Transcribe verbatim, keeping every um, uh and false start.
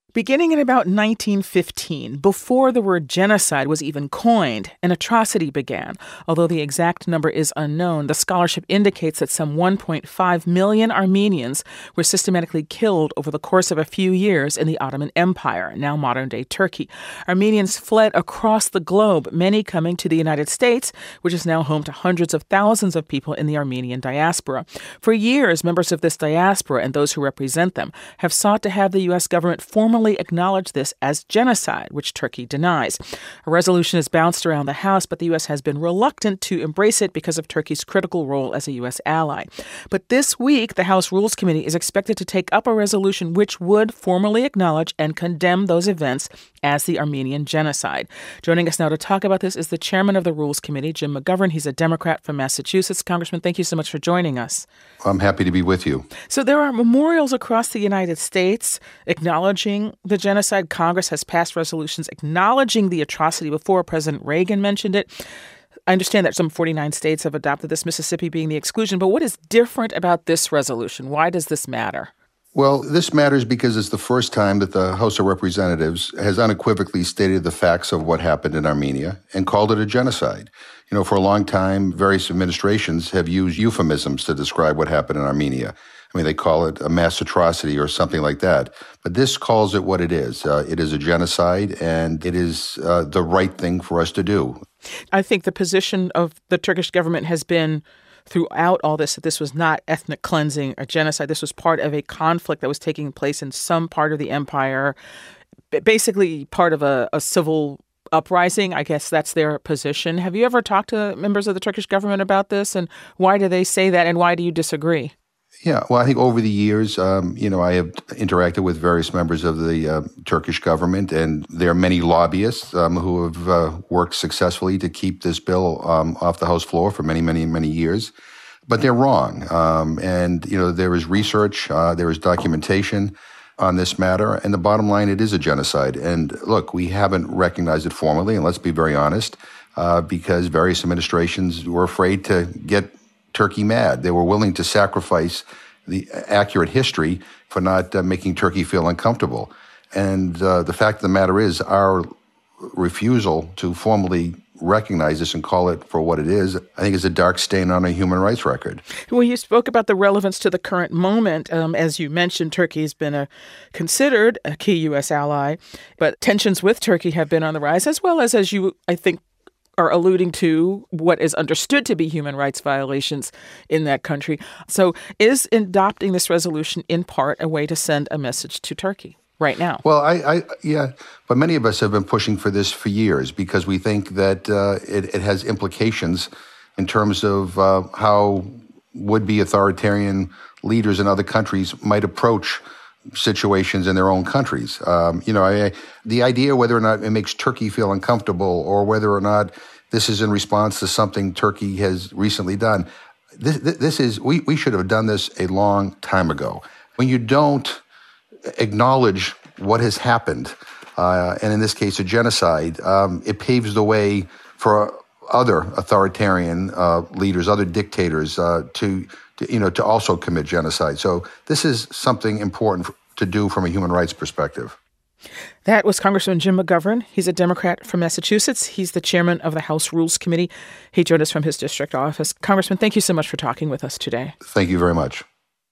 Beginning in about nineteen fifteen, before the word genocide was even coined, an atrocity began. Although the exact number is unknown, the scholarship indicates that some one point five million Armenians were systematically killed over the course of a few years in the Ottoman Empire, now modern-day Turkey. Armenians fled across the globe, many coming to the United States, which is now home to hundreds of thousands of people in the Armenian diaspora. For years, members of this diaspora and those who represent them have sought to have the U S government formally acknowledge this as genocide, which Turkey denies. A resolution has bounced around the House, but the U S has been reluctant to embrace it because of Turkey's critical role as a U S ally. But this week, the House Rules Committee is expected to take up a resolution which would formally acknowledge and condemn those events as the Armenian genocide. Joining us now to talk about this is the chairman of the Rules Committee, Jim McGovern. He's a Democrat from Massachusetts. Congressman, thank you so much for joining us. I'm happy to be with you. So there are memorials across the United States acknowledging the genocide. Congress has passed resolutions acknowledging the atrocity before. President Reagan mentioned it. I understand that some forty-nine states have adopted this, Mississippi being the exclusion. But what is different about this resolution? Why does this matter? Well, this matters because it's the first time that the House of Representatives has unequivocally stated the facts of what happened in Armenia and called it a genocide. You know, for a long time, various administrations have used euphemisms to describe what happened in Armenia. I mean, they call it a mass atrocity or something like that. But this calls it what it is. Uh, it is a genocide, and it is uh, the right thing for us to do. I think the position of the Turkish government has been throughout all this that this was not ethnic cleansing or genocide. This was part of a conflict that was taking place in some part of the empire, basically part of a, a civil uprising. I guess that's their position. Have you ever talked to members of the Turkish government about this, and why do they say that, and why do you disagree? Yeah, well, I think over the years, um, you know, I have interacted with various members of the uh, Turkish government, and there are many lobbyists um, who have uh, worked successfully to keep this bill um, off the House floor for many, many, many years. But they're wrong. Um, and, you know, there is research, uh, there is documentation on this matter. And the bottom line, it is a genocide. And look, we haven't recognized it formally, and let's be very honest, uh, because various administrations were afraid to get Turkey mad. They were willing to sacrifice the accurate history for not uh, making Turkey feel uncomfortable. And uh, the fact of the matter is, our refusal to formally recognize this and call it for what it is, I think is a dark stain on a human rights record. Well, you spoke about the relevance to the current moment. Um, as you mentioned, Turkey has been a, considered a key U S ally, but tensions with Turkey have been on the rise, as well as, as you, I think, are alluding to what is understood to be human rights violations in that country. So is adopting this resolution in part a way to send a message to Turkey right now? Well, I, I yeah, but many of us have been pushing for this for years because we think that uh, it, it has implications in terms of uh, how would-be authoritarian leaders in other countries might approach situations in their own countries. Um, you know, I, the idea whether or not it makes Turkey feel uncomfortable or whether or not this is in response to something Turkey has recently done, this, this is, we, we should have done this a long time ago. When you don't acknowledge what has happened, uh, and in this case, a genocide, um, it paves the way for other authoritarian uh, leaders, other dictators uh, to To, you know, to also commit genocide. So this is something important to do from a human rights perspective. That was Congressman Jim McGovern. He's a Democrat from Massachusetts. He's the chairman of the House Rules Committee. He joined us from his district office. Congressman, thank you so much for talking with us today. Thank you very much.